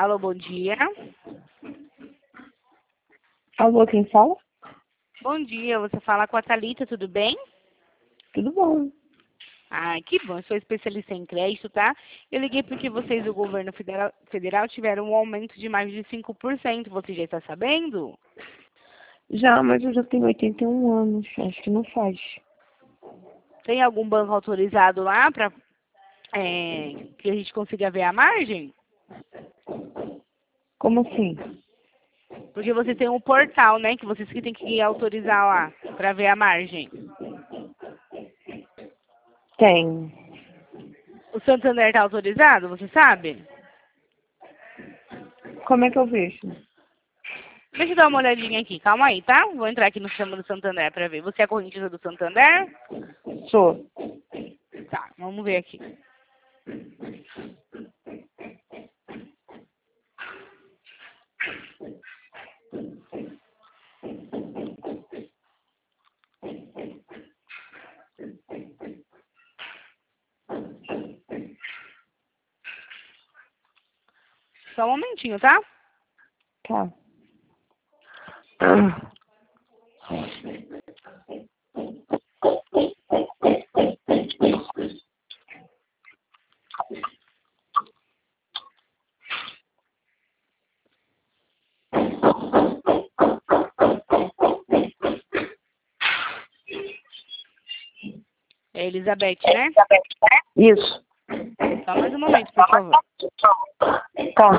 Alô, bom dia. Alô, quem fala? Bom dia, você fala com a Thalita, tudo bem? Tudo bom. Ah, que bom, eu sou especialista em crédito, tá? Eu liguei porque vocês do governo federal tiveram um aumento de mais de 5%, você já está sabendo? Já, mas eu já tenho 81 anos. Acho que não faz. Tem algum banco autorizado lá para que a gente consiga ver a margem? Como assim? Porque vocês têm um portal, né, que vocês que tem que autorizar lá para ver a margem. Tem. O Santander está autorizado, você sabe? Como é que eu vejo? Deixa eu dar uma olhadinha aqui, calma aí, tá? Vou entrar aqui no sistema do Santander para ver. Você é correntista do Santander? Sou. Tá, vamos ver aqui. Só um momentinho, tá? Tá. É Elizabeth, né? Isso. Só mais um momento, por favor. Tá.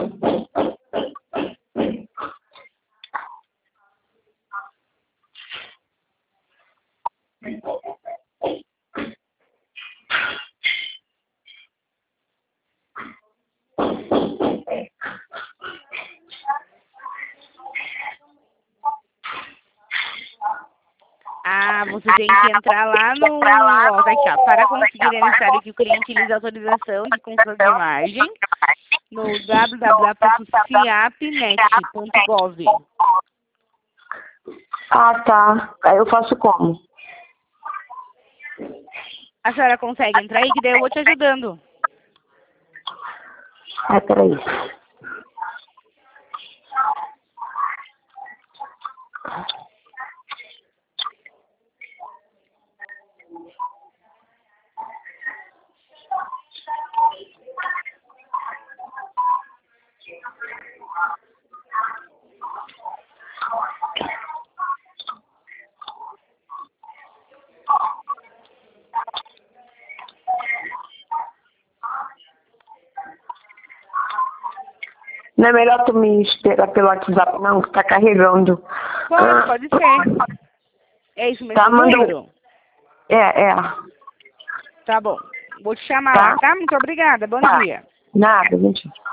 Ah, você tem que entrar lá no... Ó, tá aqui, ó. Para conseguir é necessário que o cliente lhe dê autorização de consulta de margem no www.fiapnet.gov. Ah, tá. Aí eu faço como? A senhora consegue entrar aí, que daí eu vou te ajudando. Ah, peraí. Não é melhor tu me esperar pelo WhatsApp, não, que tá carregando. Pode ser. É isso mesmo, Tá, o manda. número? É. Tá bom. Vou te chamar Tá. lá, tá? Muito obrigada. Bom Tá. dia. Nada, gente.